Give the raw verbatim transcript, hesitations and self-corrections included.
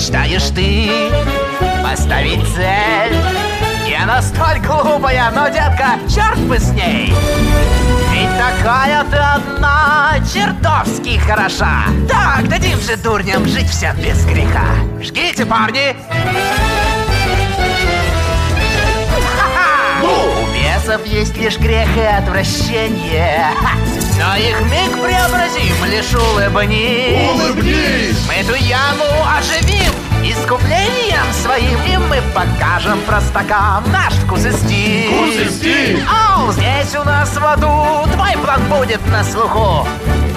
мечтаешь ты поставить цель. Не настолько глупая, но, детка, черт бы с ней. Ведь такая ты одна чертовски хороша. Так, дадим же дурням жить всем без греха. Жгите, парни! У бесов есть лишь грех и отвращение, но их миг преобразим, лишь улыбнись. Улыбнись! Мы эту яму оживим искуплением своим, и мы покажем простакам наш вкус и стиль. Вкус и стиль! Оу, здесь у нас в аду твой план будет на слуху.